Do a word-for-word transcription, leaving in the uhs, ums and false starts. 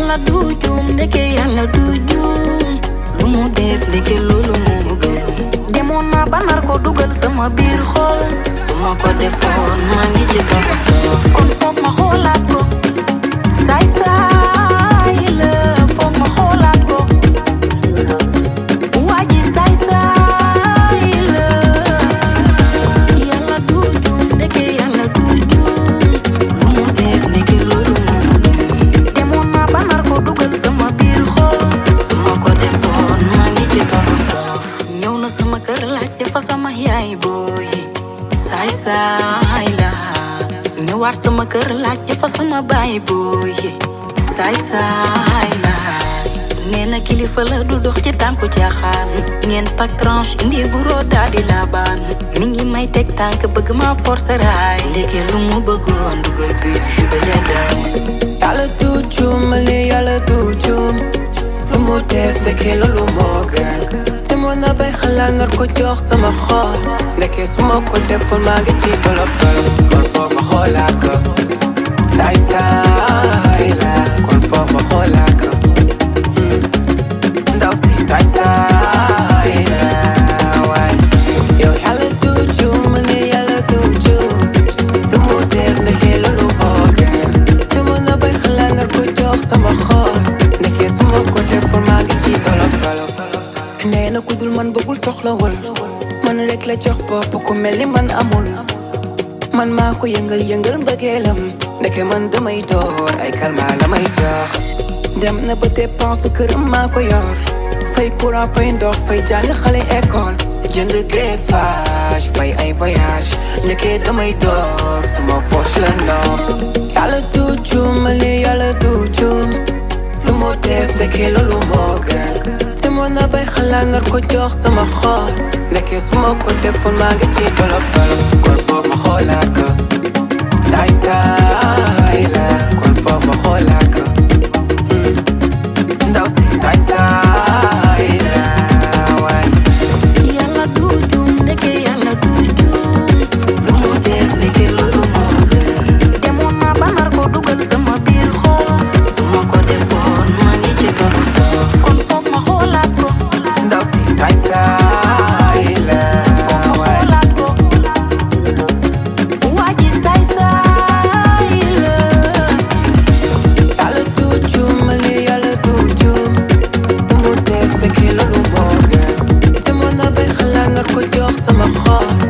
yàlla du juum ndeke yàlla du juum lu mu def ndeke loolu moo gën demoon naa ba nar ko dugal sama biir xol su ma ko defoon maa ngi ci dox kon foog ma xoolaat ko saay saay la foog ma xoolaat ko waa ji saay saay la yàlla du juum ndeke yàlla du juum lu mu def ndeke loolu moo gën demoon naa ba nar ko dugal sama biir xol su ma ko defoon maa ngi ci dox ñëw na sama kër laajte fa sama yaay booy saay saay la ñëwaat sama kër laajte fa sama baay booy saay saay la nee na kilifa la du dox ci tànku caaxaan ngeen tak tranche indi guro daal di laabaan mi ngi may teg tànk bëgg ma force raay ndeke lu mu bëggoon dugal bi jubale daay yàlla du juum mali yàlla du juum lu mu def ndeke loolu moo gën te mën na bay xalaat nar ko jox sama xol ndeke su ma ko defoon maa ngi ci tolof tolof kon foog ma xoolaat ko saay saay la kon foog ma xoolaat ko ndaw si saay saay la waay yow yàlla du juum mali yàlla du juum lu mu def ndeke loolu moo gën te mën na bay xalaat nar ko jox sama xol ndeke su ma ko defoon maa ngi ci tolof tolof nee na ku dul man bëggul soxlawul man rek la jox bopp ku mel ni man amul man maa ko yëngal yëngal mbëggeelam ndeke man damay door ay kalma la may jox dem na ba dépense këram maa ko yor fay courant fay ndox fay jàng xale école jënd greffage fay ay voyage ndeke damay door sama poche la noor yàlla du juum mali yàlla du juum lu mu def ndeke loolu moo gën te mën na bay xalaat nar ko jox sama xol ndeke su ma ko defoon maa ngi ci tolof tolof kon foog ma xoolaat ko saay saay la kon foog ma xoolaat ko ndaw si saay saay la waay yàlla du juum ndeke yàlla du juum lu mu def ndeke loolu moo gën demoon naa ba nar ko dugal sama biir xol su ma ko defoon maa ngi ci dox kon foog ma xoolaat ko ndaw si saay saay la waay xoolaat ko waa ji saay saay la yàlla du juum mali yàlla du juum lu mu def ndeke loolu moo gën te mën na bay xalaat nar ko jox sama xol